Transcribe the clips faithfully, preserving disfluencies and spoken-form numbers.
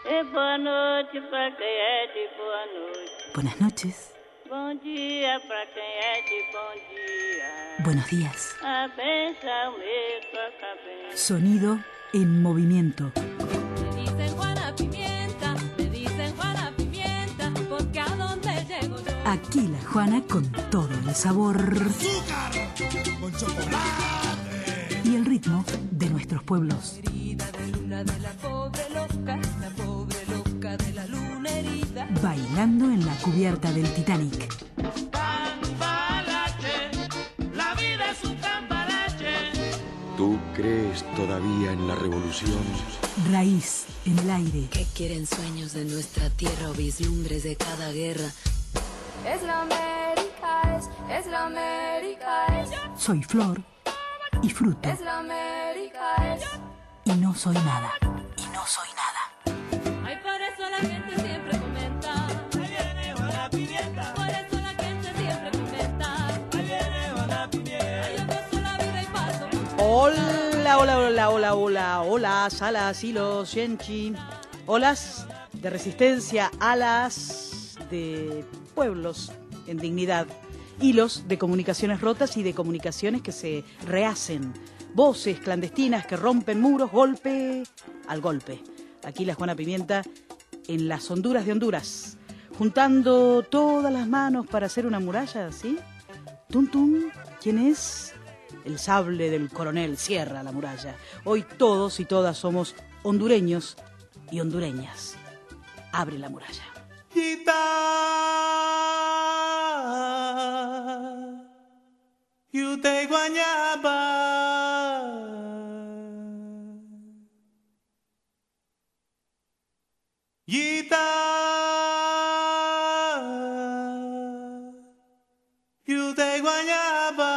É boa noite pra quem é de boa noite. Buenas noches. Bom dia pra quem é de bom dia. Buenos días. A benção mesmo acabei. Sonido en movimiento. Me dicen Juana Pimienta, me dicen Juana Pimienta, porque a donde llego yo. Aquí la Juana con todo el sabor Azúcar con chocolate y el ritmo de nuestros pueblos. Herida de luna de la pobre loca, la pobre loca de la luna herida. Bailando en la cubierta del Titanic. Cambalache, la vida es un cambalache. ¿Tú crees todavía en la revolución? Raíz en el aire. ¿Qué quieren sueños de nuestra tierra o vislumbres de cada guerra? Es la América, es, es la América, es, Soy flor y fruto. es la América, es. Y no soy nada. Y no soy nada. Ay, por eso la gente siempre comenta. Ahí viene Juana Pimienta, Por eso la gente siempre comenta. ahí viene Juana Pimienta. Ay, yo gozo la vida y paso. Hola, hola, hola, hola, hola, hola, alas, hilos, yenchi. Olas de resistencia, alas de pueblos en dignidad. Hilos de comunicaciones rotas y de comunicaciones que se rehacen. Voces clandestinas que rompen muros, golpe al golpe. Aquí la Juana Pimienta en las Honduras de Honduras, juntando todas las manos para hacer una muralla, ¿sí? Tum tum, ¿quién es? El sable del coronel cierra la muralla. Hoy todos y todas somos hondureños y hondureñas. Abre la muralla. Yita, yute guañaba. Yita, yute guañaba.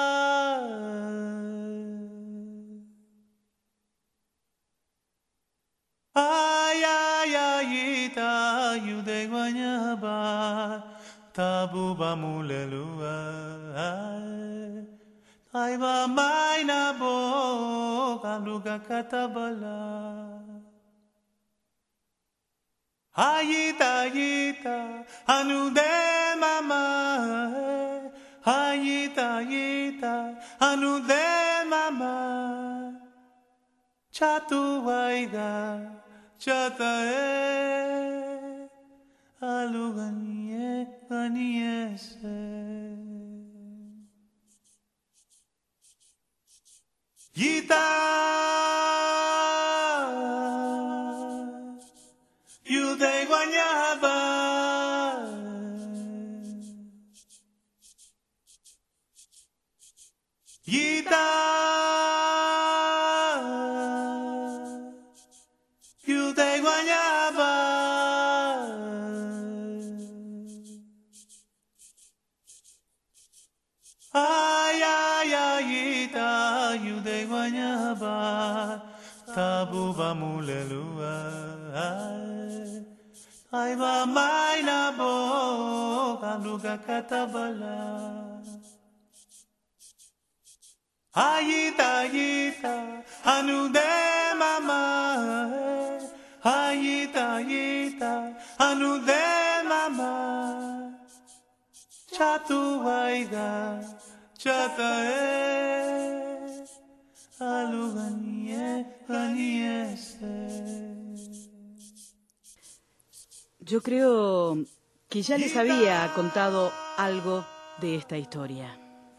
Ay, ay, ay, ita, yute guañaba. Tabuba mulelua. Ay, ba mai na boca, luga katabala. Ayita, ayita, anu de mama. Ayita, ayita, anu de mama. Chatu waiga, chata e, alu ganie, ganiese. Yita, you de guañaba. Yita, you de guañaba. Ay, ay, ay, ita, you de guañaba. Tabuba mulelua. Ay, ba mai na boca, luga katabala. Ayita, ayita, anu de mama. Ayita, ayita, anu de mama. Chatu waiga, chata e, alu ganie, ganiese. Yo creo que ya les había contado algo de esta historia.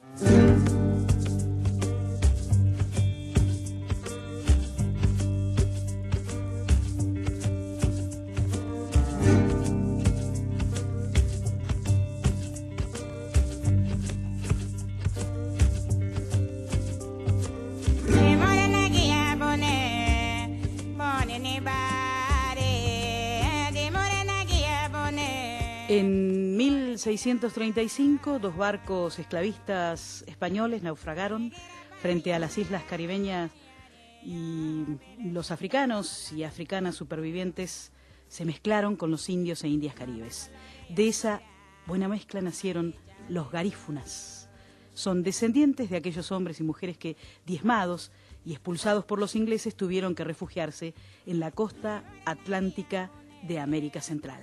En mil seiscientos treinta y cinco, dos barcos esclavistas españoles naufragaron frente a las islas caribeñas y los africanos y africanas supervivientes se mezclaron con los indios e indias caribes. De esa buena mezcla nacieron los garífunas. Son descendientes de aquellos hombres y mujeres que, diezmados y expulsados por los ingleses tuvieron que refugiarse en la costa atlántica de América Central.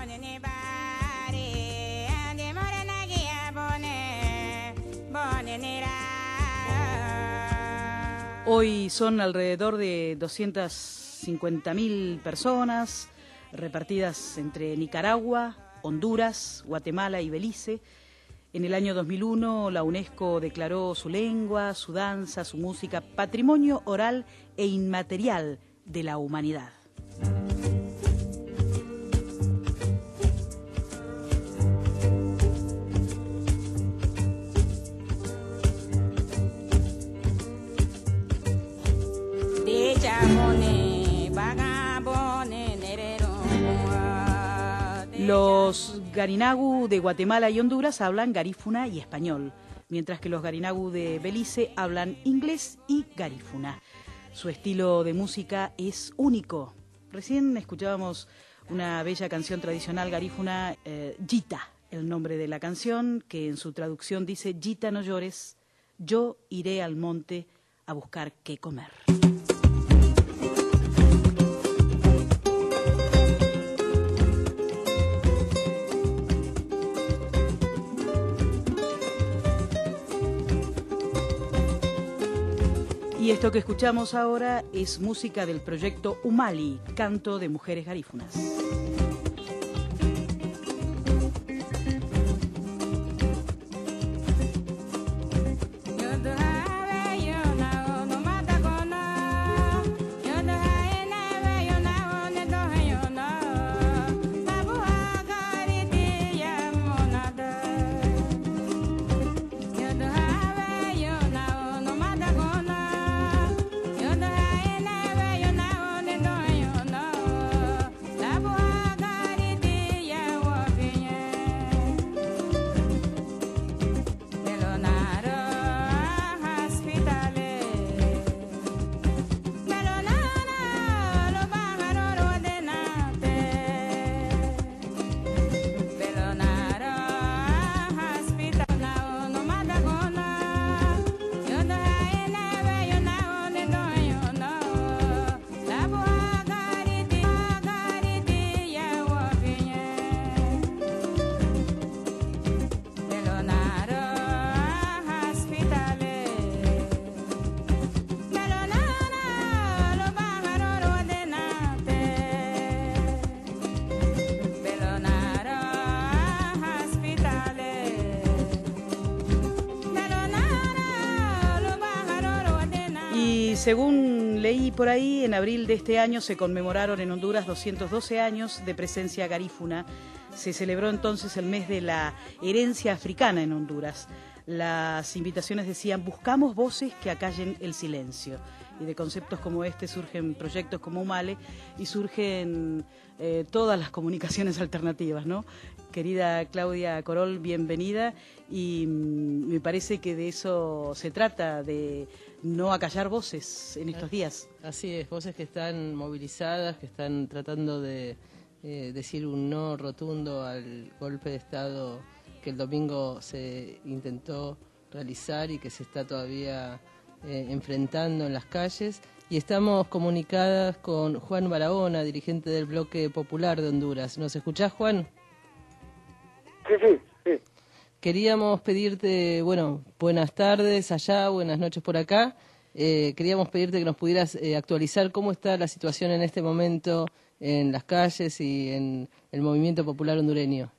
Hoy son alrededor de doscientas cincuenta mil personas repartidas entre Nicaragua, Honduras, Guatemala y Belice. En el año dos mil uno, la UNESCO declaró su lengua, su danza, su música patrimonio oral e inmaterial de la humanidad. Los Garinagu de Guatemala y Honduras hablan garífuna y español, mientras que los Garinagu de Belice hablan inglés y garífuna. Su estilo de música es único. Recién escuchábamos una bella canción tradicional garífuna, eh, Yita, el nombre de la canción, que en su traducción dice: Yita, no llores, yo iré al monte a buscar qué comer. Y esto que escuchamos ahora es música del proyecto Umali, canto de mujeres garífunas. Según leí por ahí, en abril de este año se conmemoraron en Honduras doscientos doce años de presencia garífuna. Se celebró entonces el mes de la herencia africana en Honduras. Las invitaciones decían: buscamos voces que acallen el silencio. Y de conceptos como este surgen proyectos como Umale y surgen eh, todas las comunicaciones alternativas, ¿no? Querida Claudia Corol, bienvenida, y mm, me parece que de eso se trata, de no acallar voces en estos días. Así es, voces que están movilizadas, que están tratando de eh, decir un no rotundo al golpe de Estado que el domingo se intentó realizar y que se está todavía eh, enfrentando en las calles. Y estamos comunicadas con Juan Barahona, dirigente del Bloque Popular de Honduras. ¿Nos escuchás, Juan? Sí, sí, sí. Queríamos pedirte, bueno, buenas tardes allá, buenas noches por acá. Eh, queríamos pedirte que nos pudieras eh, actualizar cómo está la situación en este momento en las calles y en el movimiento popular hondureño.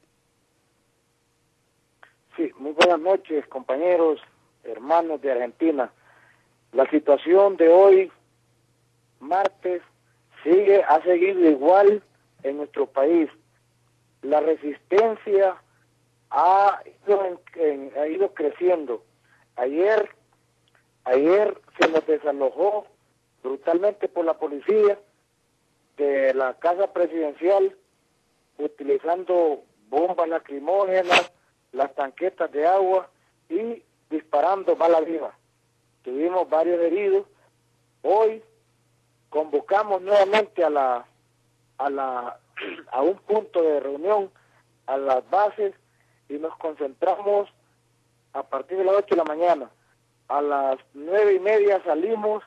Sí, muy buenas noches, compañeros, hermanos de Argentina. La situación de hoy, martes, sigue, ha seguido igual en nuestro país. La resistencia ha ido, en, en, ha ido creciendo. Ayer, ayer se nos desalojó brutalmente por la policía de la casa presidencial, utilizando bombas lacrimógenas, las tanquetas de agua y disparando bala viva. Tuvimos varios heridos. Hoy convocamos nuevamente a la a la a un punto de reunión, a las bases, y nos concentramos a partir de las ocho de la mañana. A las nueve y media salimos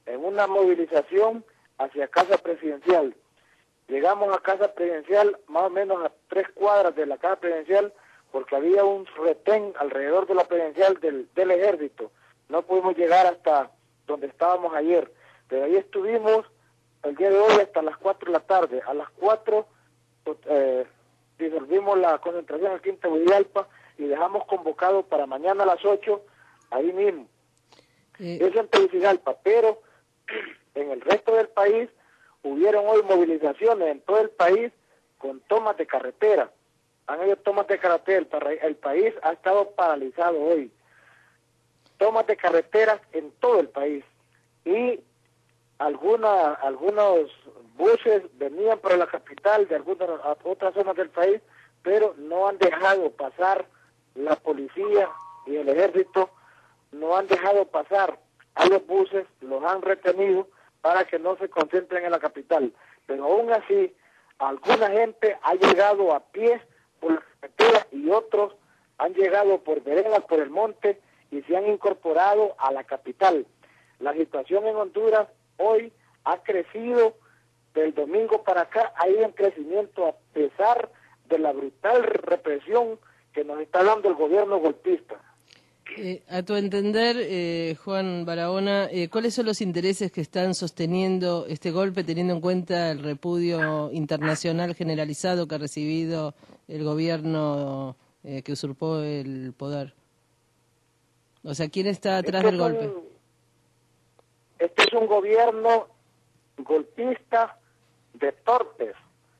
en una movilización hacia Casa Presidencial. Llegamos a Casa Presidencial más o menos a tres cuadras de la Casa Presidencial porque había un retén alrededor de la Presidencial del, del Ejército. No pudimos llegar hasta donde estábamos ayer, pero ahí estuvimos el día de hoy hasta las cuatro de la tarde. A las cuatro eh, disolvimos la concentración en Quinta Tegucigalpa y dejamos convocado para mañana a las ocho ahí mismo. Eh. Eso en Tegucigalpa, pero en el resto del país hubieron hoy movilizaciones en todo el país con tomas de carretera. Han habido tomas de carretera, el, el país ha estado paralizado hoy. Tomas de carreteras en todo el país. Y alguna, algunos buses venían para la capital de algunas otras zonas del país, pero no han dejado pasar la policía y el ejército, no han dejado pasar a los buses, los han retenido para que no se concentren en la capital. Pero aún así, alguna gente ha llegado a pie por la carretera y otros han llegado por veredas, por el monte y se han incorporado a la capital. La situación en Honduras hoy ha crecido del domingo para acá, ha ido en crecimiento a pesar de la brutal represión que nos está dando el gobierno golpista. Eh, a tu entender, eh, Juan Barahona, eh, ¿cuáles son los intereses que están sosteniendo este golpe, teniendo en cuenta el repudio internacional generalizado que ha recibido el gobierno eh, que usurpó el poder? O sea, ¿quién está atrás este del golpe? Un, este es un gobierno golpista de torpes.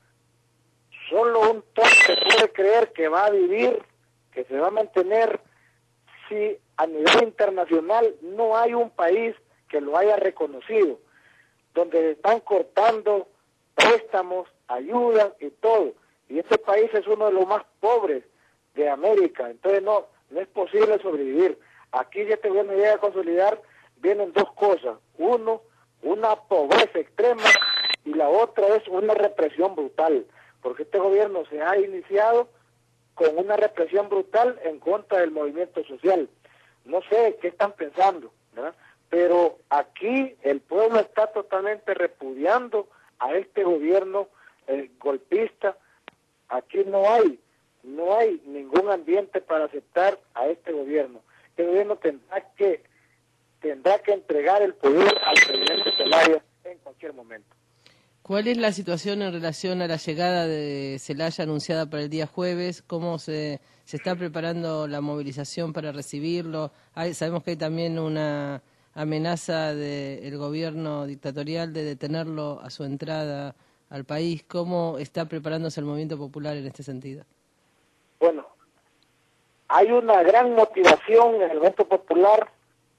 Solo un torpe puede creer que va a vivir, que se va a mantener, si a nivel internacional no hay un país que lo haya reconocido, donde están cortando préstamos, ayudas y todo. Y este país es uno de los más pobres de América, entonces no, no es posible sobrevivir. Aquí, si este gobierno llega a consolidar, vienen dos cosas. Uno, una pobreza extrema, y la otra es una represión brutal, porque este gobierno se ha iniciado con una represión brutal en contra del movimiento social. No sé qué están pensando, ¿verdad? Pero aquí el pueblo está totalmente repudiando a este gobierno eh, golpista. Aquí no hay, no hay ningún ambiente para aceptar a este gobierno. Este gobierno tendrá que, tendrá que entregar el poder al presidente Zelaya en cualquier momento. ¿Cuál es la situación en relación a la llegada de Zelaya anunciada para el día jueves? ¿Cómo se, se está preparando la movilización para recibirlo? Hay, sabemos que hay también una amenaza del gobierno dictatorial de detenerlo a su entrada al país. ¿Cómo está preparándose el movimiento popular en este sentido? Bueno, hay una gran motivación en el movimiento popular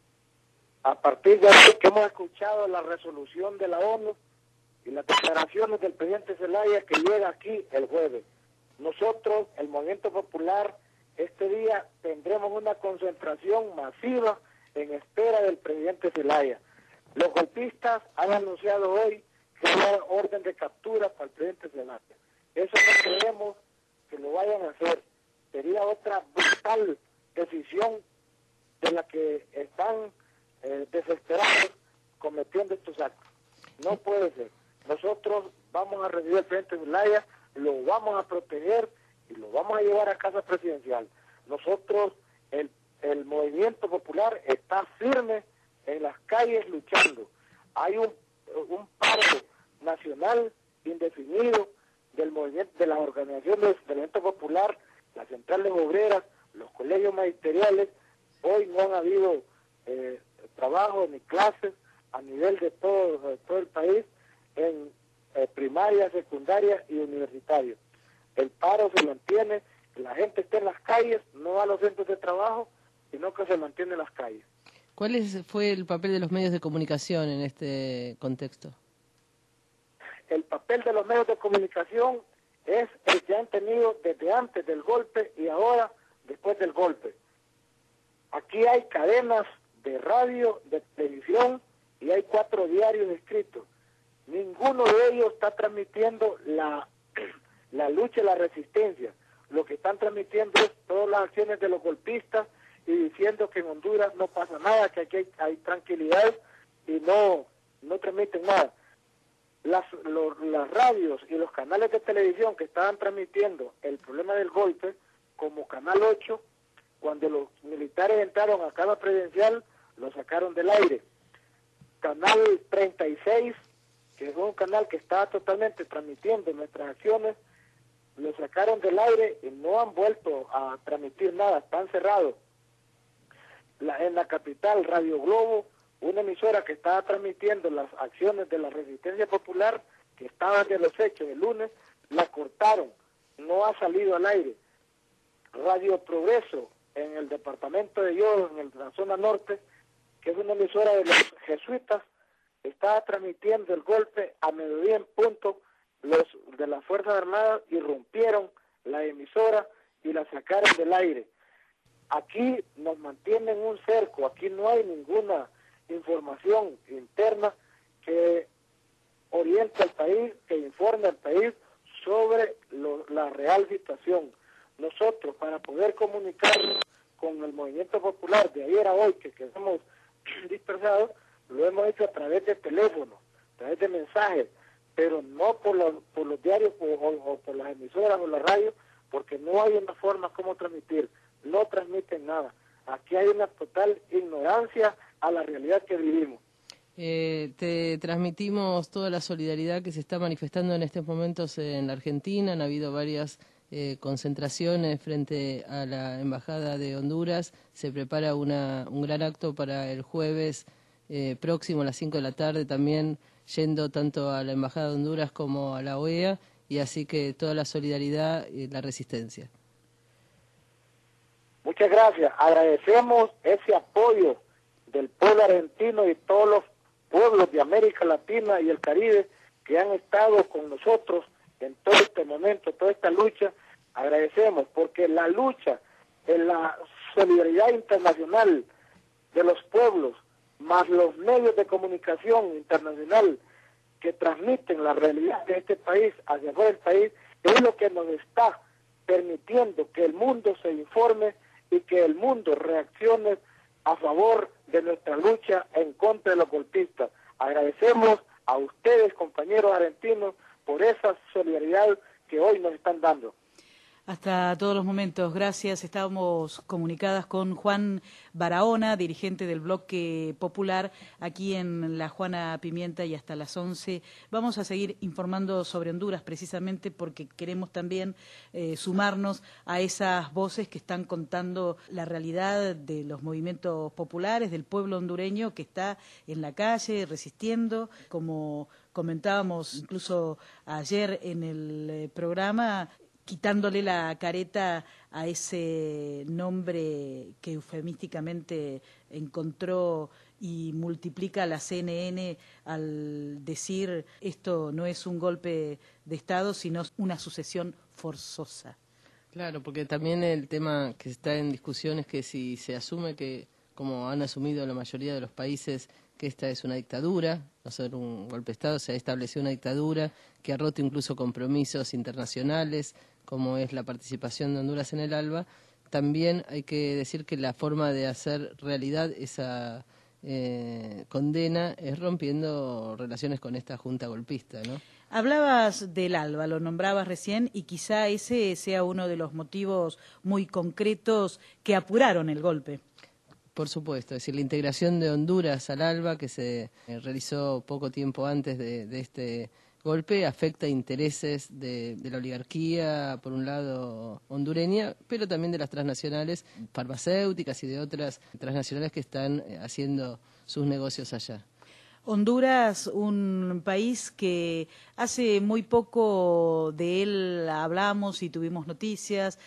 a partir de que hemos escuchado la resolución de la ONU y las declaraciones del presidente Zelaya que llega aquí el jueves. Nosotros, el movimiento popular, este día tendremos una concentración masiva en espera del presidente Zelaya. Los golpistas han anunciado hoy que hay orden de captura para el presidente Zelaya. Eso no creemos que lo vayan a hacer. Sería otra brutal decisión de la que están eh, desesperados cometiendo estos actos. No puede ser. Nosotros vamos a recibir al presidente Zelaya, lo vamos a proteger y lo vamos a llevar a Casa Presidencial. Nosotros, el, el movimiento popular está firme en las calles luchando. Hay un, un paro nacional indefinido del movimiento, de las organizaciones del movimiento popular, las centrales obreras, los colegios magisteriales. Hoy no han habido eh, trabajo ni clases a nivel de todo, de todo el país, en eh, primaria, secundaria y universitaria. El paro se mantiene, la gente está en las calles, no va a los centros de trabajo, sino que se mantiene en las calles. ¿Cuál es, fue el papel de los medios de comunicación en este contexto? El papel de los medios de comunicación es el que han tenido desde antes del golpe y ahora después del golpe. Aquí hay cadenas de radio, de televisión y hay cuatro diarios escritos. Ninguno de ellos está transmitiendo la, la lucha y la resistencia. Lo que están transmitiendo es todas las acciones de los golpistas y diciendo que en Honduras no pasa nada, que aquí hay, hay tranquilidad y no no transmiten nada. Las, lo, las radios y los canales de televisión que estaban transmitiendo el problema del golpe, como Canal ocho, cuando los militares entraron a Casa Presidencial, lo sacaron del aire. Canal treinta y seis, que es un canal que estaba totalmente transmitiendo nuestras acciones, lo sacaron del aire y no han vuelto a transmitir nada, están cerrados. La, en la capital, Radio Globo, una emisora que estaba transmitiendo las acciones de la Resistencia Popular, que estaban de los hechos el lunes, la cortaron, no ha salido al aire. Radio Progreso, en el departamento de Yodo, en la zona norte, que es una emisora de los jesuitas, estaba transmitiendo el golpe a mediodía en punto. Los de las Fuerzas Armadas irrumpieron la emisora y la sacaron del aire. Aquí nos mantienen un cerco, aquí no hay ninguna información interna que oriente al país, que informe al país sobre lo, la real situación. Nosotros, para poder comunicarnos con el movimiento popular de ayer a hoy, que quedamos dispersados, lo hemos hecho a través de teléfono, a través de mensajes, pero no por los, por los diarios o, o, o por las emisoras o la radio, porque no hay una forma como transmitir, no transmiten nada. Aquí hay una total ignorancia a la realidad que vivimos. Eh, te transmitimos toda la solidaridad que se está manifestando en estos momentos en la Argentina. Han habido varias eh, concentraciones frente a la Embajada de Honduras. Se prepara una, un gran acto para el jueves eh, próximo a las cinco de la tarde, también yendo tanto a la Embajada de Honduras como a la O E A, y así que toda la solidaridad y la resistencia. Muchas gracias. Agradecemos ese apoyo del pueblo argentino y todos los pueblos de América Latina y el Caribe que han estado con nosotros en todo este momento, toda esta lucha. Agradecemos porque la lucha en la solidaridad internacional de los pueblos, más los medios de comunicación internacional que transmiten la realidad de este país hacia afuera del país, es lo que nos está permitiendo que el mundo se informe y que el mundo reaccione a favor de nuestra lucha en contra de los golpistas. Agradecemos a ustedes, compañeros argentinos, por esa solidaridad que hoy nos están dando. Hasta todos los momentos, gracias. Estábamos comunicadas con Juan Barahona, dirigente del Bloque Popular, aquí en La Juana Pimienta, y hasta las once vamos a seguir informando sobre Honduras, precisamente porque queremos también eh, sumarnos a esas voces que están contando la realidad de los movimientos populares, del pueblo hondureño que está en la calle resistiendo, como comentábamos incluso ayer en el eh, programa, quitándole la careta a ese nombre que eufemísticamente encontró y multiplica la C N N al decir esto no es un golpe de Estado, sino una sucesión forzosa. Claro, porque también el tema que está en discusión es que si se asume que, como han asumido la mayoría de los países, que esta es una dictadura, no ser un golpe de Estado, se ha establecido una dictadura que ha roto incluso compromisos internacionales, como es la participación de Honduras en el ALBA. También hay que decir que la forma de hacer realidad esa eh, condena es rompiendo relaciones con esta junta golpista, ¿no? Hablabas del ALBA, lo nombrabas recién, y quizá ese sea uno de los motivos muy concretos que apuraron el golpe. Por supuesto, es decir, la integración de Honduras al ALBA, que se eh, realizó poco tiempo antes de, de este golpe, afecta intereses de, de la oligarquía, por un lado hondureña, pero también de las transnacionales farmacéuticas y de otras transnacionales que están eh, haciendo sus negocios allá. Honduras, un país que hace muy poco de él hablamos y tuvimos noticias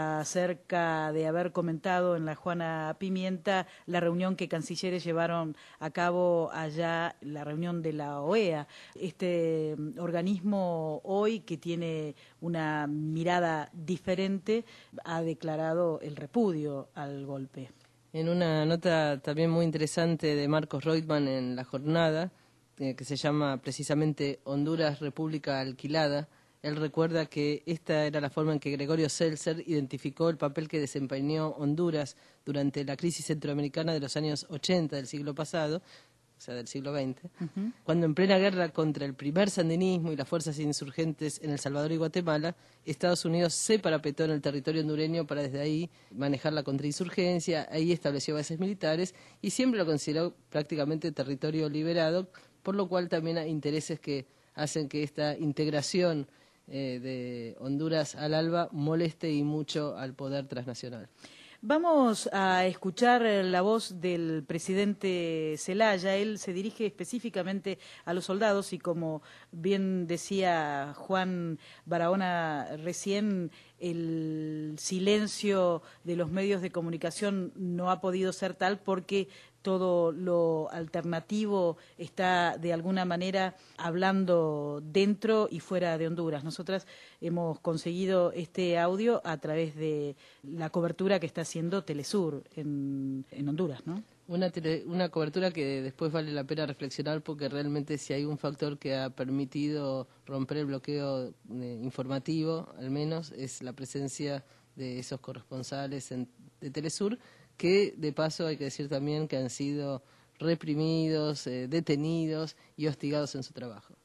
acerca de haber comentado en La Juana Pimienta la reunión que cancilleres llevaron a cabo allá, la reunión de la O E A. Este organismo hoy, que tiene una mirada diferente, ha declarado el repudio al golpe. En una nota también muy interesante de Marcos Reutemann en La Jornada, eh, que se llama precisamente Honduras, República Alquilada, él recuerda que esta era la forma en que Gregorio Seltzer identificó el papel que desempeñó Honduras durante la crisis centroamericana de los años ochenta del siglo pasado, sea, del siglo veinte, Uh-huh. cuando en plena guerra contra el primer sandinismo y las fuerzas insurgentes en El Salvador y Guatemala, Estados Unidos se parapetó en el territorio hondureño para desde ahí manejar la contrainsurgencia, ahí estableció bases militares y siempre lo consideró prácticamente territorio liberado, por lo cual también hay intereses que hacen que esta integración eh, de Honduras al ALBA moleste y mucho al poder transnacional. Vamos a escuchar la voz del presidente Zelaya. Él se dirige específicamente a los soldados y, como bien decía Juan Barahona recién, el silencio de los medios de comunicación no ha podido ser tal porque todo lo alternativo está de alguna manera hablando dentro y fuera de Honduras. Nosotras hemos conseguido este audio a través de la cobertura que está haciendo Telesur en, en Honduras, ¿no? Una, tele, una cobertura que después vale la pena reflexionar porque realmente si hay un factor que ha permitido romper el bloqueo eh, informativo, al menos, es la presencia de esos corresponsales en, de Telesur, que de paso hay que decir también que han sido reprimidos, eh, detenidos y hostigados en su trabajo.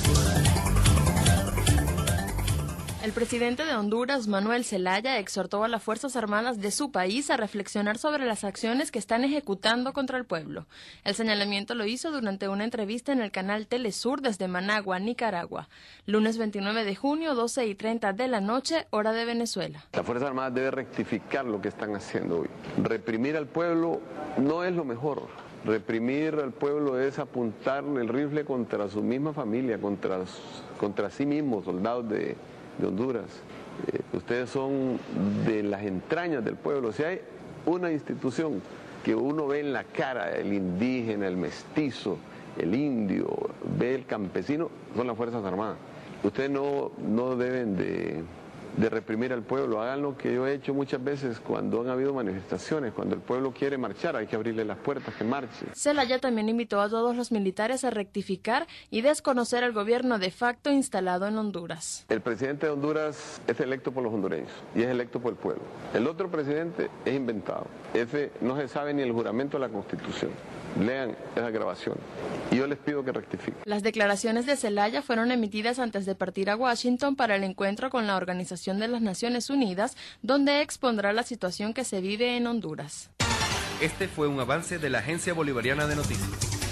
El presidente de Honduras, Manuel Zelaya, exhortó a las Fuerzas Armadas de su país a reflexionar sobre las acciones que están ejecutando contra el pueblo. El señalamiento lo hizo durante una entrevista en el canal Telesur desde Managua, Nicaragua. Lunes veintinueve de junio, doce y treinta de la noche, hora de Venezuela. Las Fuerzas Armadas deben rectificar lo que están haciendo hoy. Reprimir al pueblo no es lo mejor. Reprimir al pueblo es apuntar el rifle contra su misma familia, contra, contra sí mismos, soldados de... de Honduras. Eh, ustedes son de las entrañas del pueblo. Si hay una institución que uno ve en la cara, el indígena, el mestizo, el indio, ve el campesino, son las Fuerzas Armadas. Ustedes no, no deben de, de reprimir al pueblo. Hagan lo que yo he hecho muchas veces cuando han habido manifestaciones. Cuando el pueblo quiere marchar, hay que abrirle las puertas, que marche. Zelaya también invitó a todos los militares a rectificar y desconocer al gobierno de facto instalado en Honduras. El presidente de Honduras es electo por los hondureños y es electo por el pueblo. El otro presidente es inventado. Ese no se sabe ni el juramento de la Constitución. Lean esa grabación. Y yo les pido que rectifiquen. Las declaraciones de Zelaya fueron emitidas antes de partir a Washington para el encuentro con la Organización de las Naciones Unidas, donde expondrá la situación que se vive en Honduras. Este fue un avance de la Agencia Bolivariana de Noticias.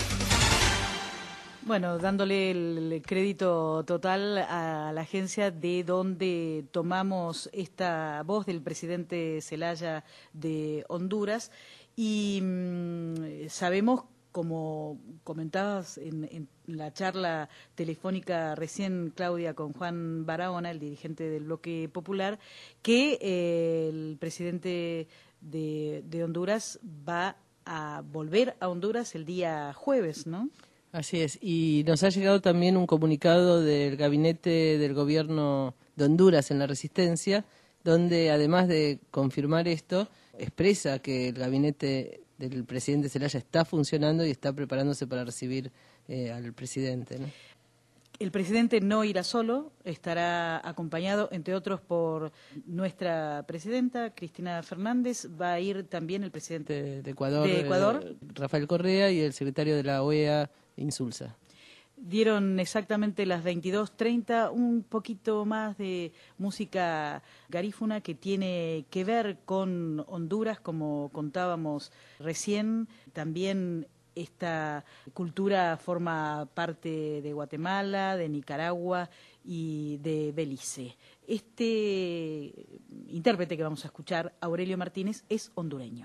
Bueno, dándole el crédito total a la agencia de donde tomamos esta voz del presidente Zelaya de Honduras. Y mmm, sabemos, como comentabas en, en la charla telefónica recién, Claudia, con Juan Barahona, el dirigente del Bloque Popular, que eh, el presidente de, de Honduras va a volver a Honduras el día jueves, ¿no? Así es, y nos ha llegado también un comunicado del gabinete del gobierno de Honduras en la Resistencia, donde además de confirmar esto, expresa que el gabinete del presidente Zelaya está funcionando y está preparándose para recibir eh, al presidente, ¿no? El presidente no irá solo, estará acompañado, entre otros, por nuestra presidenta, Cristina Fernández. Va a ir también el presidente de, de Ecuador, de Ecuador. Eh, Rafael Correa, y el secretario de la O E A, Insulza. Dieron exactamente las veintidós treinta, un poquito más de música garífuna que tiene que ver con Honduras, como contábamos recién. También esta cultura forma parte de Guatemala, de Nicaragua y de Belice. Este intérprete que vamos a escuchar, Aurelio Martínez, es hondureño.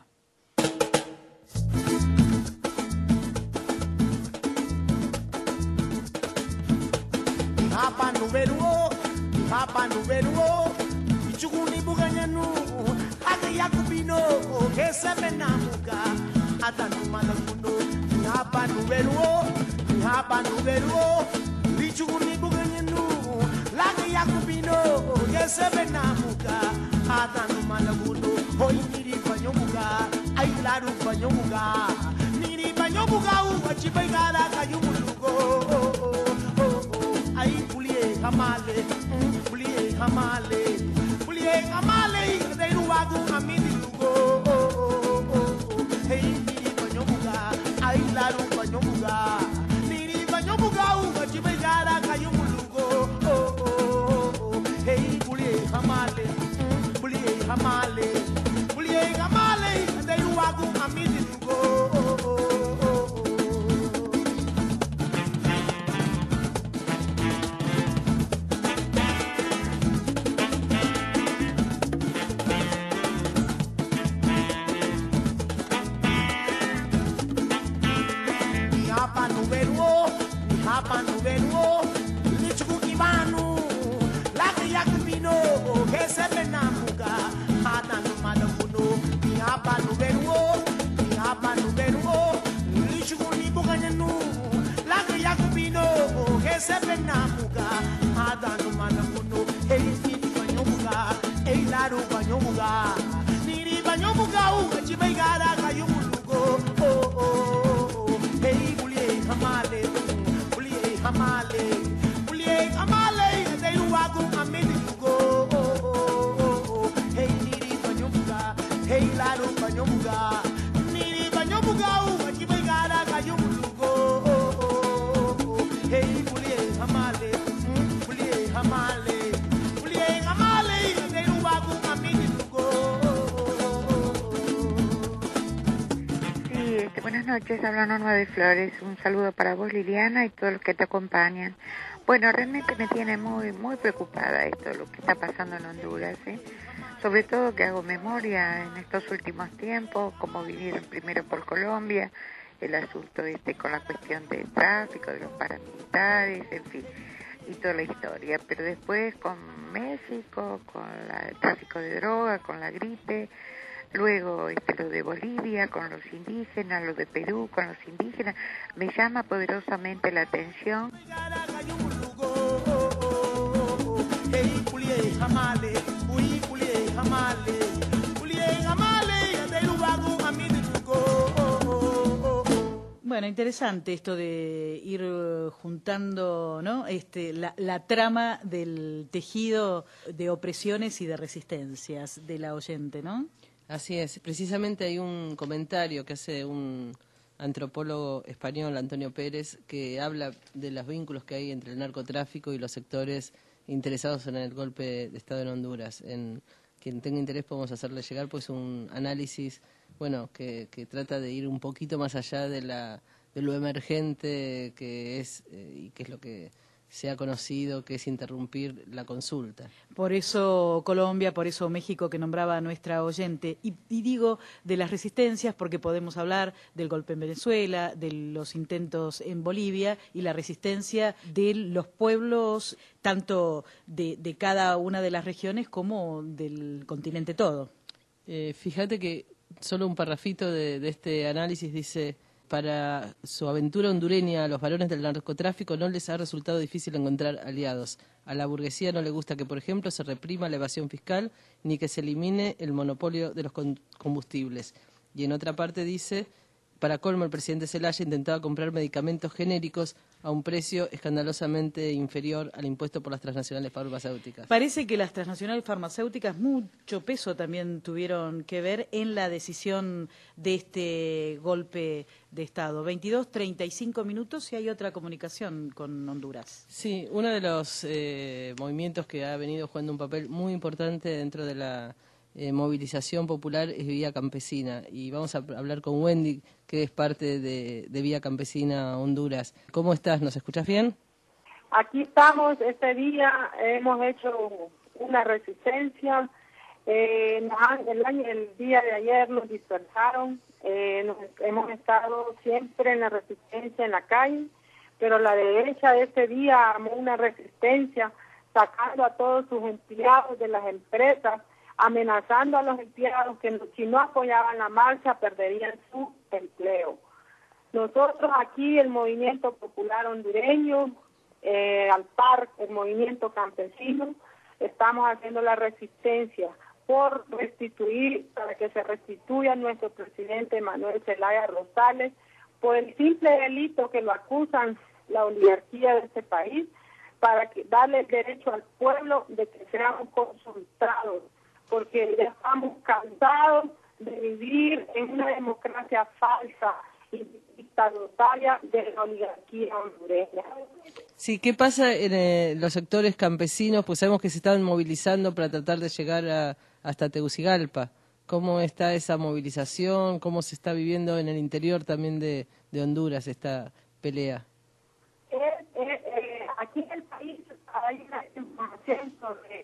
Hapa nuberuo, hapa nuberuo, ichuguni buganyanu, hake yakubino, que se menamuka, atanumala mundo. Hapa nuberuo, hapa nuberuo, ichuguni buganyanu, hake yakubino, que se menamuka, atanumala mundo. Hoy niri panyomuga, ay laru panyomuga, niri panyomuga, uwachipaigara kayumulugo. Ay, pulie hamale, pulie hamale, pulie hamale, de ruago a mi dilugo. Hey, mi pañomuga, ay, la ru pañomuga. que se penamuga adanu manamuno hey niri banyomuga hey laru banyomuga niri banyomuga u chibegara kayumugo oh oh oh hey bulie hamale bulie hamale bulie hamale they wagu amini go oh oh oh hey niri banyomuga hey laru banyomuga niri banyomuga u chibegara kayumugo oh oh hey bulie hamale bulie hamale bulie hamale they wagu amini go. Sí, este, buenas noches, habla Norma de Flores. Un saludo para vos, Liliana, y todos los que te acompañan. Bueno, realmente me tiene muy muy preocupada esto, lo que está pasando en Honduras, ¿eh? Sobre todo que hago memoria en estos últimos tiempos, como vinieron primero por Colombia, el asunto este con la cuestión del tráfico, de los paramilitares, en fin, y toda la historia. Pero después con México, con la, el tráfico de droga, con la gripe, luego este, lo de Bolivia, con los indígenas, lo de Perú, con los indígenas, me llama poderosamente la atención. Bueno, interesante esto de ir juntando, ¿no? Este, la, la trama del tejido de opresiones y de resistencias de la oyente, ¿no? Así es. Precisamente hay un comentario que hace un antropólogo español, Antonio Pérez, que habla de los vínculos que hay entre el narcotráfico y los sectores interesados en el golpe de Estado en Honduras. En quien tenga interés podemos hacerle llegar pues un análisis, bueno, que, que trata de ir un poquito más allá de la de lo emergente que es eh, y que es lo que se ha conocido, que es interrumpir la consulta. Por eso Colombia, por eso México, que nombraba a nuestra oyente. Y, y digo de las resistencias porque podemos hablar del golpe en Venezuela, de los intentos en Bolivia y la resistencia de los pueblos, tanto de, de cada una de las regiones como del continente todo. Eh, fíjate que solo un parrafito de, de este análisis dice: para su aventura hondureña, a los varones del narcotráfico no les ha resultado difícil encontrar aliados. A la burguesía no le gusta que, por ejemplo, se reprima la evasión fiscal ni que se elimine el monopolio de los combustibles. Y en otra parte dice: para colmo, el presidente Zelaya intentaba comprar medicamentos genéricos a un precio escandalosamente inferior al impuesto por las transnacionales farmacéuticas. Parece que las transnacionales farmacéuticas mucho peso también tuvieron que ver en la decisión de este golpe de Estado. veintidós treinta y cinco minutos y hay otra comunicación con Honduras. Sí, uno de los eh, movimientos que ha venido jugando un papel muy importante dentro de la Eh, movilización popular es Vía Campesina, y vamos a hablar con Wendy, que es parte de, de Vía Campesina Honduras. ¿Cómo estás? ¿Nos escuchas bien? Aquí estamos. Este día hemos hecho una resistencia. Eh, nos han, el, año, el día de ayer nos dispersaron. Eh, nos, hemos estado siempre en la resistencia en la calle, pero la derecha de este día armó una resistencia sacando a todos sus empleados de las empresas, amenazando a los empleados que si no apoyaban la marcha perderían su empleo. Nosotros aquí, el Movimiento Popular Hondureño, eh, al par, el Movimiento Campesino, estamos haciendo la resistencia por restituir, para que se restituya a nuestro presidente Manuel Zelaya Rosales por el simple delito que lo acusan la oligarquía de este país, para que darle el derecho al pueblo de que seamos consultados, porque ya estamos cansados de vivir en una democracia falsa y dictatorial de la oligarquía hondureña. Sí, ¿qué pasa en eh, los sectores campesinos? Pues sabemos que se están movilizando para tratar de llegar a, hasta Tegucigalpa. ¿Cómo está esa movilización? ¿Cómo se está viviendo en el interior también de, de Honduras esta pelea? Eh, eh, eh, aquí en el país hay una información sobre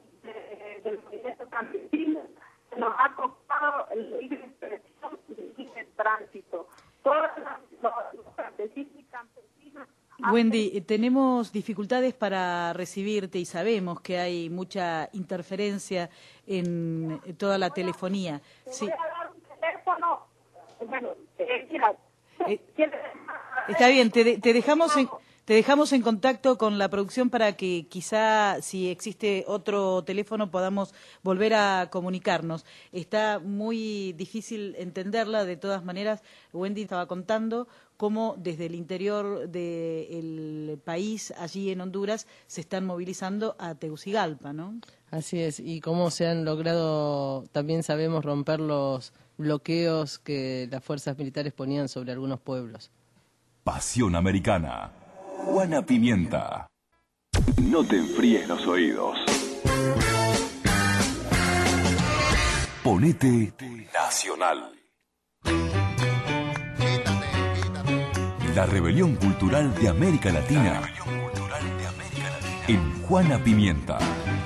del movimiento campesino, se nos ha costado el libre expresión y el libre tránsito. Todos los, los campesinos y campesinas... Wendy, tenemos dificultades para recibirte y sabemos que hay mucha interferencia en toda la telefonía. Te Sí. voy a dar un teléfono. Bueno, eh, mira, Eh, está bien, te, de- te dejamos en... Te dejamos en contacto con la producción para que quizá, si existe otro teléfono, podamos volver a comunicarnos. Está muy difícil entenderla, de todas maneras. Wendy estaba contando cómo desde el interior del país, allí en Honduras, se están movilizando a Tegucigalpa, ¿no? Así es, y cómo se han logrado, también sabemos, romper los bloqueos que las fuerzas militares ponían sobre algunos pueblos. Pasión Americana. Juana Pimienta. No te enfríes los oídos. Ponete Nacional. La rebelión cultural de América Latina. En Juana Pimienta.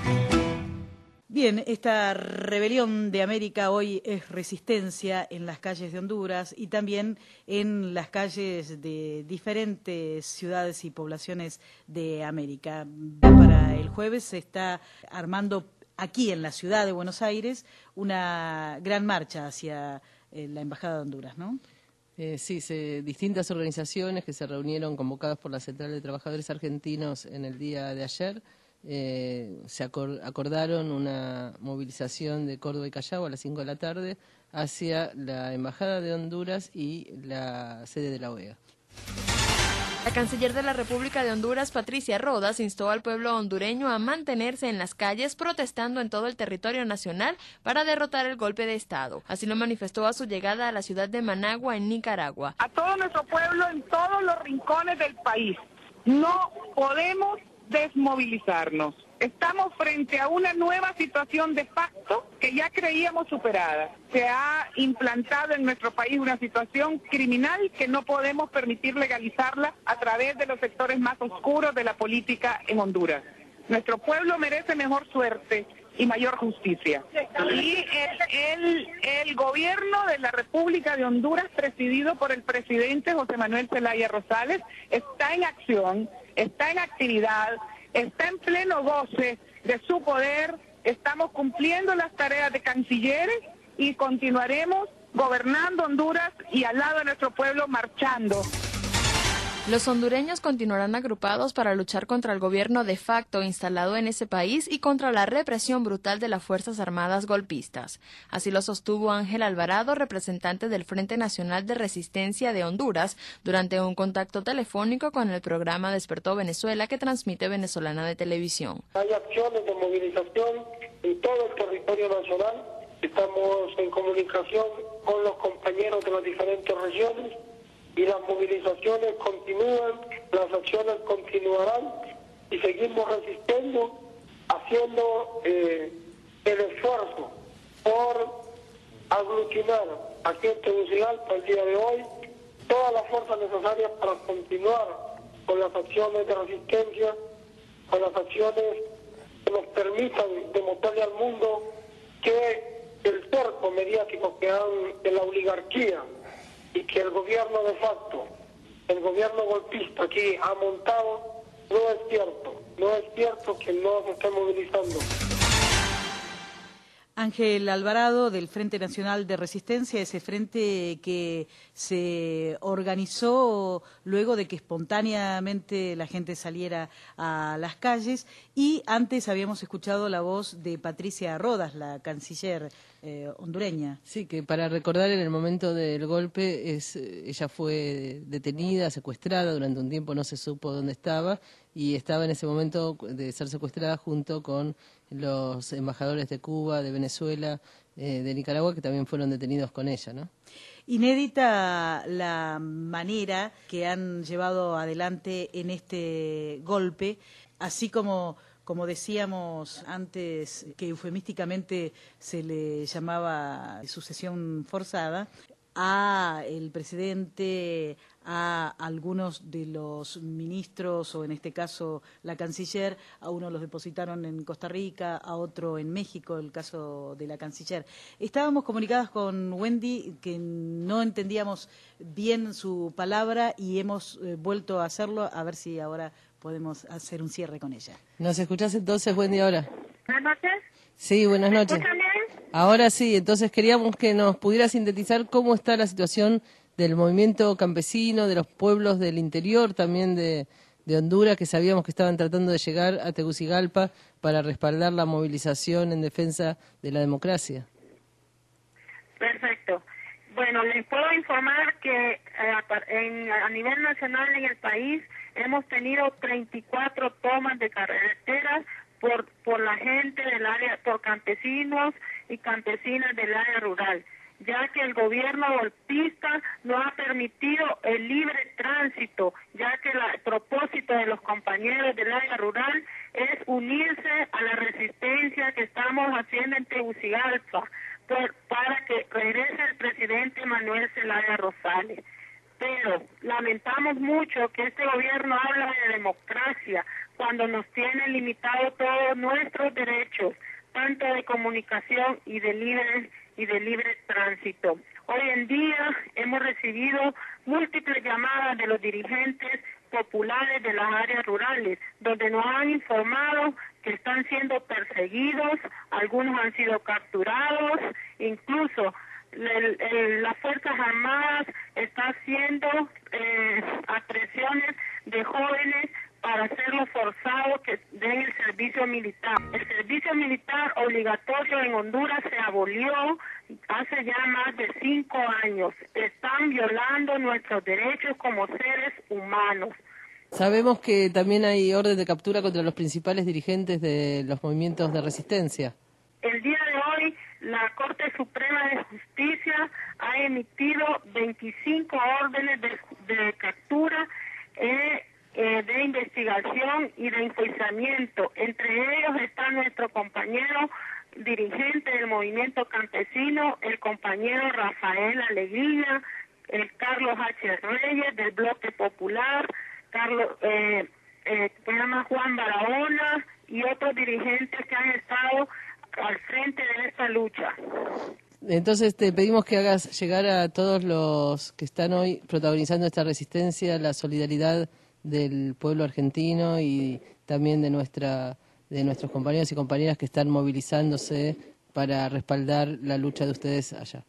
Bien, esta rebelión de América hoy es resistencia en las calles de Honduras y también en las calles de diferentes ciudades y poblaciones de América. Para el jueves se está armando aquí en la ciudad de Buenos Aires una gran marcha hacia eh, la Embajada de Honduras, ¿no? Eh, sí, se, distintas organizaciones que se reunieron convocadas por la Central de Trabajadores Argentinos en el día de ayer. Eh, se acor acordaron una movilización de Córdoba y Callao a las cinco de la tarde hacia la Embajada de Honduras y la sede de la O E A. La canciller de la República de Honduras, Patricia Rodas, instó al pueblo hondureño a mantenerse en las calles protestando en todo el territorio nacional para derrotar el golpe de Estado. Así lo manifestó a su llegada a la ciudad de Managua, en Nicaragua. A todo nuestro pueblo en todos los rincones del país, no podemos desmovilizarnos. Estamos frente a una nueva situación de facto que ya creíamos superada. Se ha implantado en nuestro país una situación criminal que no podemos permitir legalizarla a través de los sectores más oscuros de la política en Honduras. Nuestro pueblo merece mejor suerte y mayor justicia. Y el, el, el gobierno de la República de Honduras, presidido por el presidente José Manuel Zelaya Rosales, está en acción, está en actividad, está en pleno goce de su poder. Estamos cumpliendo las tareas de cancilleres y continuaremos gobernando Honduras y al lado de nuestro pueblo marchando. Los hondureños continuarán agrupados para luchar contra el gobierno de facto instalado en ese país y contra la represión brutal de las Fuerzas Armadas golpistas. Así lo sostuvo Ángel Alvarado, representante del Frente Nacional de Resistencia de Honduras, durante un contacto telefónico con el programa Despertó Venezuela que transmite Venezolana de Televisión. Hay acciones de movilización en todo el territorio nacional. Estamos en comunicación con los compañeros de las diferentes regiones. Y las movilizaciones continúan, las acciones continuarán y seguimos resistiendo, haciendo eh, el esfuerzo por aglutinar aquí en Tegucigalpa el día de hoy todas las fuerzas necesarias para continuar con las acciones de resistencia, con las acciones que nos permitan demostrarle al mundo que el cerco mediático que han de la oligarquía y que el gobierno de facto, el gobierno golpista aquí ha montado, no es cierto, no es cierto que no se esté movilizando. Ángel Alvarado, del Frente Nacional de Resistencia, ese frente que se organizó luego de que espontáneamente la gente saliera a las calles, y antes habíamos escuchado la voz de Patricia Rodas, la canciller eh, hondureña. Sí, que para recordar, en el momento del golpe es, ella fue detenida, secuestrada, durante un tiempo no se supo dónde estaba, y estaba en ese momento de ser secuestrada junto con los embajadores de Cuba, de Venezuela, eh, de Nicaragua, que también fueron detenidos con ella, ¿no? Inédita la manera que han llevado adelante en este golpe, así como, como decíamos antes, que eufemísticamente se le llamaba sucesión forzada, a el presidente, a algunos de los ministros, o en este caso la canciller, a uno los depositaron en Costa Rica, a otro en México, el caso de la canciller. Estábamos comunicadas con Wendy, que no entendíamos bien su palabra, y hemos eh, vuelto a hacerlo, a ver si ahora podemos hacer un cierre con ella. ¿Nos escuchás entonces, Wendy, ahora? Buenas noches. Sí, buenas noches. Escúchame. Ahora sí, entonces queríamos que nos pudiera sintetizar cómo está la situación del movimiento campesino, de los pueblos del interior también de, de Honduras que sabíamos que estaban tratando de llegar a Tegucigalpa para respaldar la movilización en defensa de la democracia. Perfecto. Bueno, les puedo informar que eh, en, a nivel nacional en el país hemos tenido treinta y cuatro tomas de carreteras por por la gente del área, por campesinos y campesinas del área rural, ya que el gobierno golpista no ha permitido el libre tránsito, ya que la, el propósito de los compañeros del área rural es unirse a la resistencia que estamos haciendo en Tegucigalpa por, para que regrese el presidente Manuel Zelaya Rosales. Pero lamentamos mucho que este gobierno habla de democracia cuando nos tiene limitados todos nuestros derechos, tanto de comunicación y de libre y de libre tránsito. Hoy en día hemos recibido múltiples llamadas de los dirigentes populares de las áreas rurales, donde nos han informado que están siendo perseguidos, algunos han sido capturados, incluso el, el, las Fuerzas Armadas están haciendo eh, presiones de jóvenes para hacerlo forzado que den el servicio militar. El servicio militar obligatorio en Honduras se abolió hace ya más de cinco años. Están violando nuestros derechos como seres humanos. Sabemos que también hay orden de captura contra los principales dirigentes de los movimientos de resistencia. El día de hoy, la Corte Suprema de Justicia ha emitido veinticinco órdenes de, de captura eh, eh, de investigación y de enjuiciamiento. Entre ellos está nuestro compañero dirigente del movimiento campesino, el compañero Rafael Alegría, el Carlos H. Reyes del Bloque Popular, Carlos, eh, eh, se llama Juan Barahona y otros dirigentes que han estado al frente de esta lucha. Entonces te pedimos que hagas llegar a todos los que están hoy protagonizando esta resistencia la solidaridad del pueblo argentino y también de nuestra de nuestros compañeros y compañeras que están movilizándose para respaldar la lucha de ustedes allá.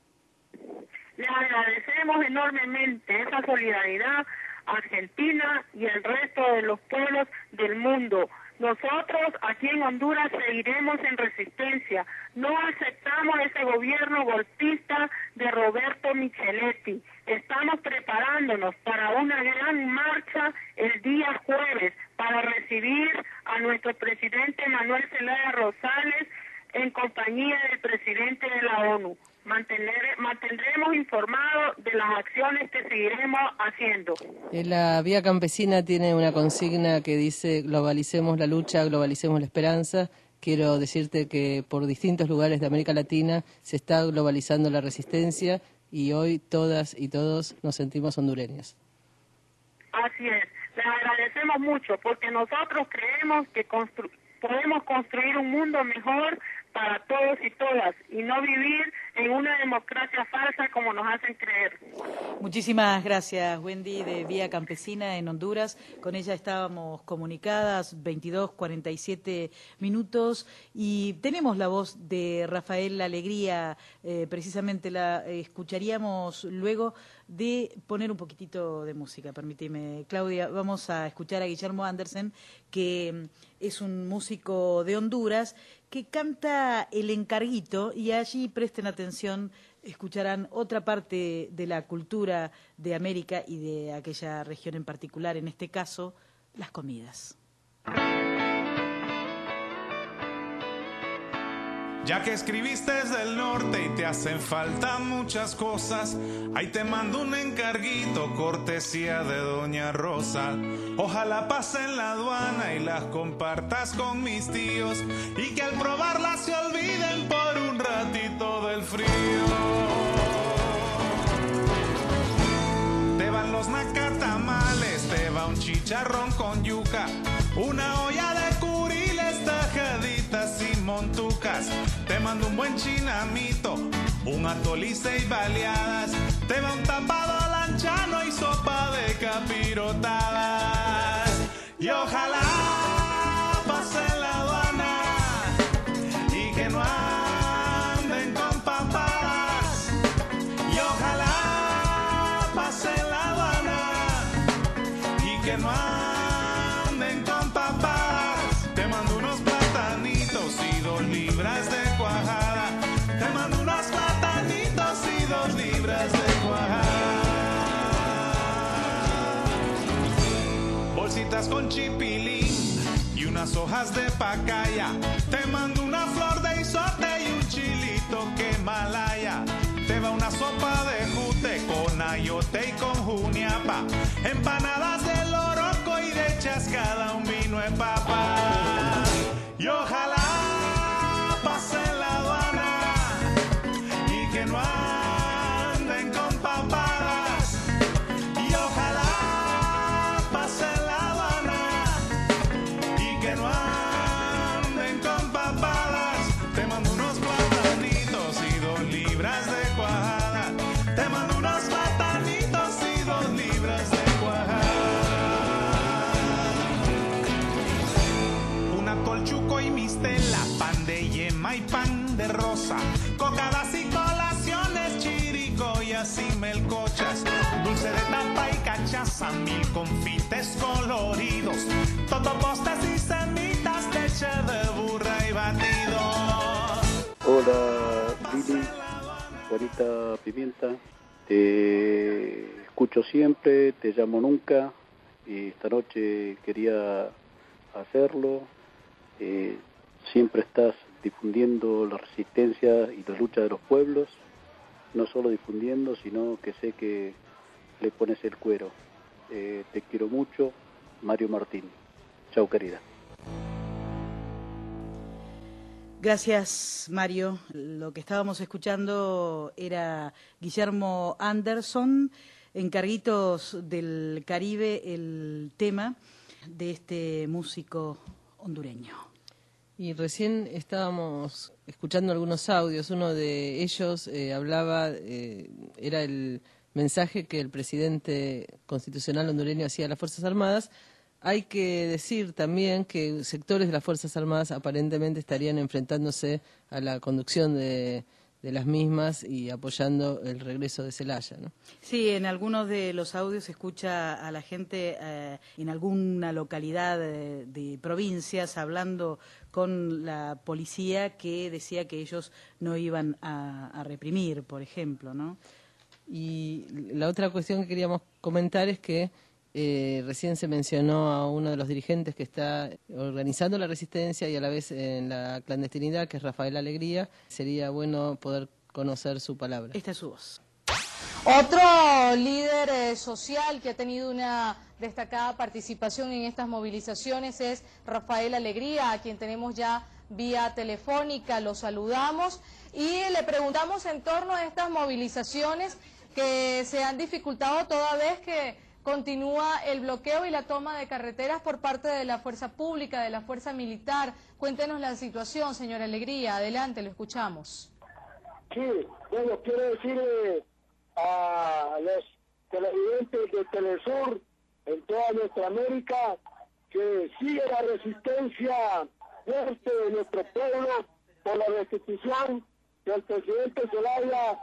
Les agradecemos enormemente esa solidaridad Argentina y el resto de los pueblos del mundo. Nosotros aquí en Honduras seguiremos en resistencia. No aceptamos ese gobierno golpista de Roberto Micheletti. Estamos preparándonos para una gran marcha el día jueves para recibir a nuestro presidente Manuel Zelaya Rosales en compañía del presidente de la ONU. Mantener, mantendremos informados de las acciones que seguiremos haciendo. La Vía Campesina tiene una consigna que dice globalicemos la lucha, globalicemos la esperanza. Quiero decirte que por distintos lugares de América Latina se está globalizando la resistencia y hoy todas y todos nos sentimos hondureños. Así es, les agradecemos mucho porque nosotros creemos que constru- podemos construir un mundo mejor para todos y todas y no vivir en una democracia falsa como nos hacen creer. Muchísimas gracias, Wendy, de Vía Campesina en Honduras. Con ella estábamos comunicadas veintidós cuarenta y siete minutos y tenemos la voz de Rafael Alegría, eh, precisamente la eh, escucharíamos luego de poner un poquitito de música, permíteme, Claudia. Vamos a escuchar a Guillermo Andersen, que es un músico de Honduras que canta El Encarguito, y allí presten atención, escucharán otra parte de la cultura de América y de aquella región en particular, en este caso, las comidas. Ya que escribiste desde el norte y te hacen falta muchas cosas, ahí te mando un encarguito, cortesía de Doña Rosa. Ojalá pasen la aduana y las compartas con mis tíos, y que al probarlas se olviden por un ratito del frío. Te van los nacatamales, te va un chicharrón con yuca, una olla de curiles, tajaditas y montucas. Te mando un buen chinamito, un atolice y baleadas. Te va un tapado lanchano y sopa de capirotadas. Y ojalá pase la aduana y que no anden con papadas. Y ojalá pase la aduana y que no anden papitas con chipilín y unas hojas de pacaya. Te mando una flor de isote y un chilito que malaya. Te va una sopa de jute con ayote y con juniapa. Empanadas de loroco y de chascada un vino de papa. Y ojalá pase la aduana y que no anden con papadas. Y ojalá pase la aduana y que no anden con papadas. Te mando unos platanitos y dos libras de cuajada. Te mando unos platanitos y dos libras de cuajada. Una colchuco y mistela, pan de yema y pan de rosa, cocadas y colaciones, chirico y así melcochas, dulce de tapa y cachaza, mil confites coloridos, totopostas y semitas, leche de burra y batidos. Hola Lili, Juanita Pimienta, te escucho siempre, te llamo nunca y esta noche quería hacerlo. Eh, siempre estás difundiendo la resistencia y la lucha de los pueblos, no solo difundiendo, sino que sé que le pones el cuero. Eh, te quiero mucho, Mario Martín. Chau, querida. Gracias, Mario. Lo que estábamos escuchando era Guillermo Anderson, Encarguitos del Caribe, el tema de este músico hondureño. Y recién estábamos escuchando algunos audios. Uno de ellos eh, hablaba, eh, era el mensaje que el presidente constitucional hondureño hacía a las Fuerzas Armadas. Hay que decir también que sectores de las Fuerzas Armadas aparentemente estarían enfrentándose a la conducción de, de las mismas y apoyando el regreso de Zelaya, ¿no? Sí, en algunos de los audios se escucha a la gente eh, en alguna localidad de, de provincias hablando con la policía que decía que ellos no iban a, a reprimir, por ejemplo, ¿no? Y la otra cuestión que queríamos comentar es que Eh, recién se mencionó a uno de los dirigentes que está organizando la resistencia y a la vez en la clandestinidad, que es Rafael Alegría. Sería bueno poder conocer su palabra. Esta es su voz. Otro líder eh, social que ha tenido una destacada participación en estas movilizaciones es Rafael Alegría, a quien tenemos ya vía telefónica. Lo saludamos y le preguntamos en torno a estas movilizaciones que se han dificultado toda vez que continúa el bloqueo y la toma de carreteras por parte de la fuerza pública, de la fuerza militar. Cuéntenos la situación, señora Alegría. Adelante, lo escuchamos. Sí, bueno, quiero decirle a los televidentes de Telesur en toda nuestra América que sigue la resistencia fuerte de nuestro pueblo por la restitución del presidente Zelaya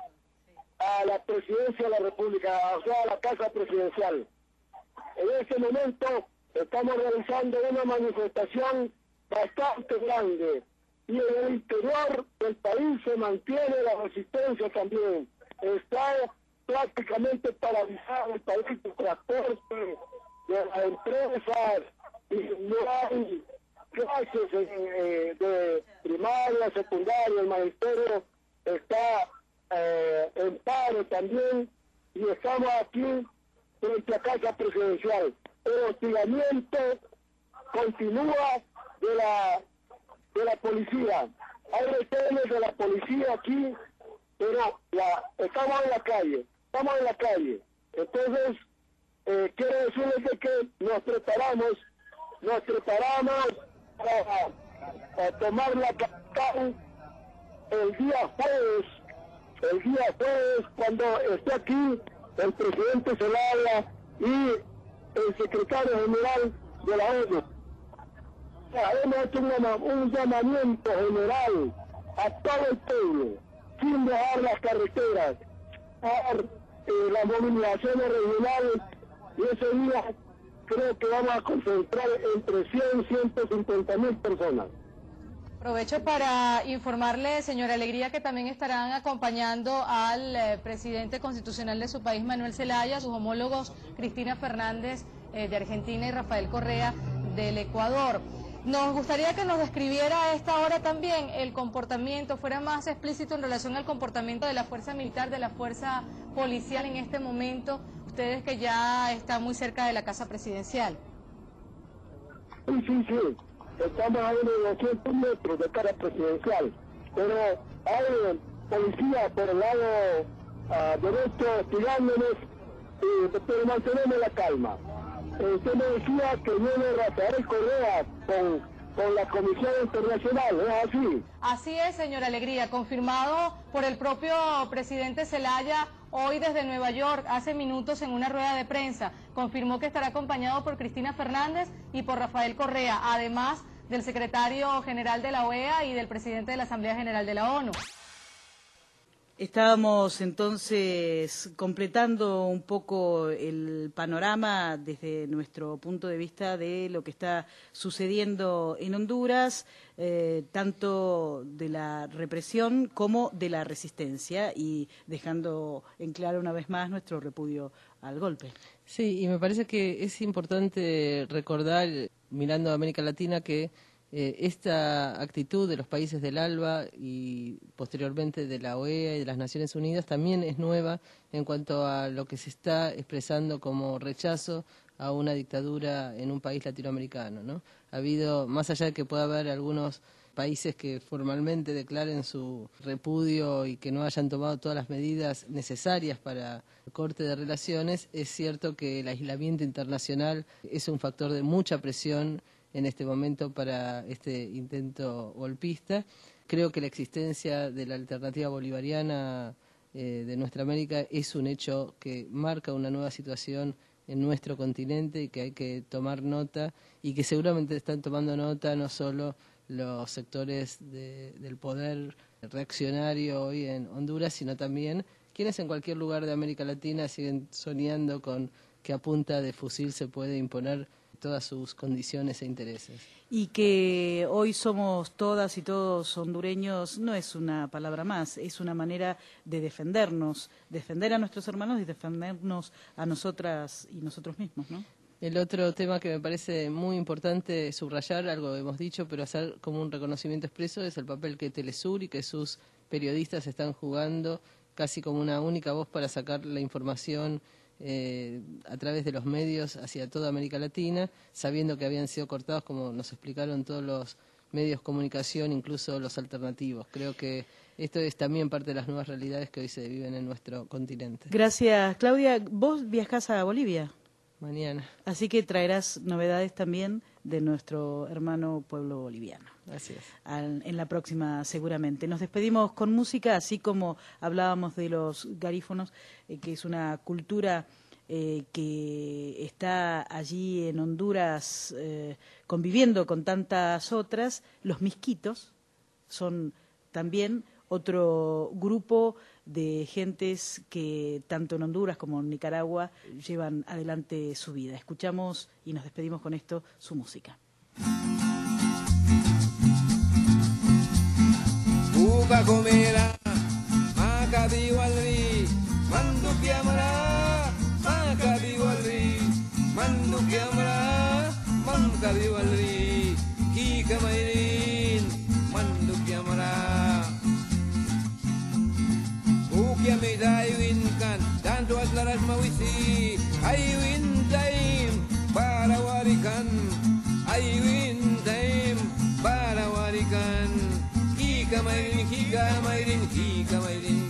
a la presidencia de la República, o sea, a la Casa Presidencial. En este momento estamos realizando una manifestación bastante grande y en el interior del país se mantiene la resistencia también. Está prácticamente paralizado el país de transporte, de las empresas, y no hay clases eh, de primaria, secundaria, el magisterio está Eh, en paro también y estamos aquí frente a Casa Presidencial. El hostigamiento continúa de la de la policía. Hay retenes de la policía aquí, pero la, estamos en la calle, estamos en la calle. Entonces, eh, quiero decirles de que nos preparamos, nos preparamos para, para tomar la capital el día jueves. El día jueves, cuando esté aquí el presidente Zelaya y el secretario general de la ONU. Hemos hecho un, un llamamiento general a todo el pueblo, sin dejar las carreteras, dar eh, las movilizaciones regionales, y ese día creo que vamos a concentrar entre cien y ciento cincuenta mil personas. Aprovecho para informarle, señora Alegría, que también estarán acompañando al eh, presidente constitucional de su país, Manuel Zelaya, sus homólogos Cristina Fernández eh, de Argentina y Rafael Correa del Ecuador. Nos gustaría que nos describiera a esta hora también el comportamiento, fuera más explícito en relación al comportamiento de la fuerza militar, de la fuerza policial en este momento, ustedes que ya están muy cerca de la casa presidencial. Sí, sí, sí. Estamos a unos doscientos metros de cara presidencial, pero hay policía por el lado uh, derecho hostigándonos, y, pero mantenemos la calma. Eh, usted me decía que viene Rafael Correa con, con la Comisión Internacional, ¿es así? Así es, señora Alegría, confirmado por el propio presidente Zelaya hoy desde Nueva York, hace minutos en una rueda de prensa. Confirmó que estará acompañado por Cristina Fernández y por Rafael Correa, además del secretario general de la O E A y del presidente de la Asamblea General de la ONU. Estábamos entonces completando un poco el panorama desde nuestro punto de vista de lo que está sucediendo en Honduras, eh, tanto de la represión como de la resistencia, y dejando en claro una vez más nuestro repudio al golpe. Sí, y me parece que es importante recordar, mirando a América Latina, que Eh, esta actitud de los países del ALBA y posteriormente de la O E A y de las Naciones Unidas también es nueva en cuanto a lo que se está expresando como rechazo a una dictadura en un país latinoamericano, ¿no? Ha habido, más allá de que pueda haber algunos países que formalmente declaren su repudio y que no hayan tomado todas las medidas necesarias para el corte de relaciones, es cierto que el aislamiento internacional es un factor de mucha presión en este momento para este intento golpista. Creo que la existencia de la alternativa bolivariana eh, de nuestra América es un hecho que marca una nueva situación en nuestro continente y que hay que tomar nota, y que seguramente están tomando nota no solo los sectores de, del poder reaccionario hoy en Honduras, sino también quienes en cualquier lugar de América Latina siguen soñando con que a punta de fusil se puede imponer todas sus condiciones e intereses. Y que hoy somos todas y todos hondureños no es una palabra más, es una manera de defendernos, defender a nuestros hermanos y defendernos a nosotras y nosotros mismos, ¿no? El otro tema que me parece muy importante subrayar, algo hemos dicho, pero hacer como un reconocimiento expreso, es el papel que Telesur y que sus periodistas están jugando casi como una única voz para sacar la información Eh, a través de los medios hacia toda América Latina, sabiendo que habían sido cortados, como nos explicaron todos los medios de comunicación, incluso los alternativos. Creo que esto es también parte de las nuevas realidades que hoy se viven en nuestro continente. Gracias, Claudia. ¿Vos viajás a Bolivia? Mañana. Así que traerás novedades también de nuestro hermano pueblo boliviano. Así es. Al, en la próxima seguramente. Nos despedimos con música, así como hablábamos de los garífonos, eh, que es una cultura eh, que está allí en Honduras eh, conviviendo con tantas otras. Los misquitos son también otro grupo de gentes que tanto en Honduras como en Nicaragua llevan adelante su vida. Escuchamos y nos despedimos con esto, su música. Uka komera, maka diwalri, mandu kiamara, maka diwalri, mandu kiamara, maka diwalri, kika mairin, mandu kiamara. Ukia me daiwin kan, tanto atlaras mawisi, aiwin taim, para warikan, aiwin taim, para warikan. Kika mairin, kika mairin, kika mairin.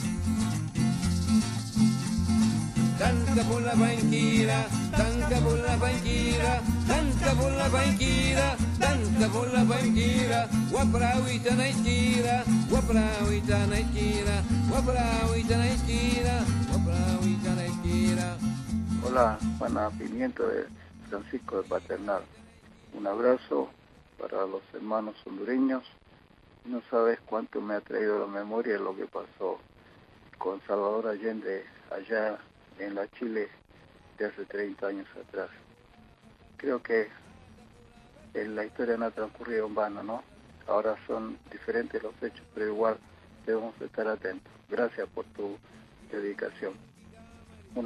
Tanka por la banquira, tanka por la banquira, tanka por la banquira, tanka por la banquira. Waprawita naikira, waprawita naikira, waprawita naikira, waprawita naikira. Hola, Juana Pimiento de Francisco de Paternal. Un abrazo para los hermanos hondureños. No sabes cuánto me ha traído a la memoria lo que pasó con Salvador Allende allá en la Chile de hace treinta años atrás. Creo que en la historia no ha transcurrido en vano, ¿no? ahora son diferentes los hechos, pero igual debemos estar atentos. Gracias por tu dedicación. Una...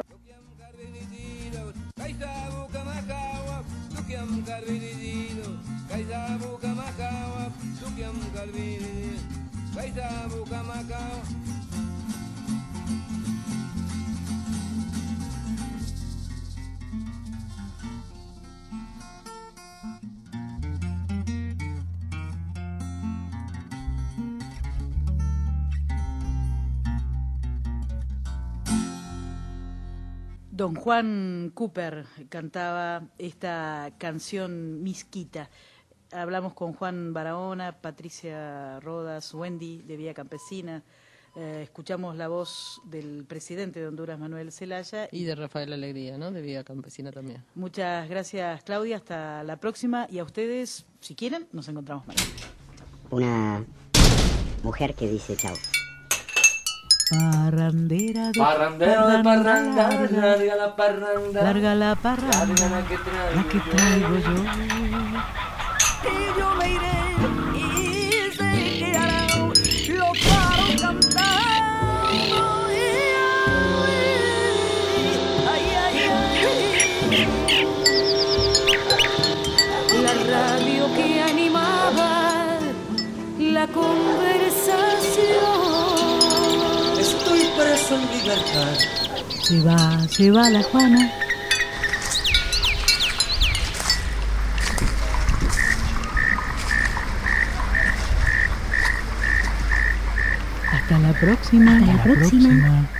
Don Juan Cooper cantaba esta canción Misquita. Hablamos con Juan Barahona, Patricia Rodas, Wendy de Vía Campesina. Eh, escuchamos la voz del presidente de Honduras, Manuel Zelaya. Y de Rafael Alegría, ¿no? De Vía Campesina también. Muchas gracias, Claudia. Hasta la próxima. Y a ustedes, si quieren, nos encontramos mañana. Una mujer que dice chao. Parrandera de Parrandero de parranda, larga la parranda, larga la parranda, larga la que traigo, la que traigo yo. Y yo me iré y se quedarán los paros cantando. Ay, ay, ay. La radio que animaba la conversación. Estoy preso en libertad. Se va, se va la Juana. Hasta la próxima. Hasta la próxima. próxima.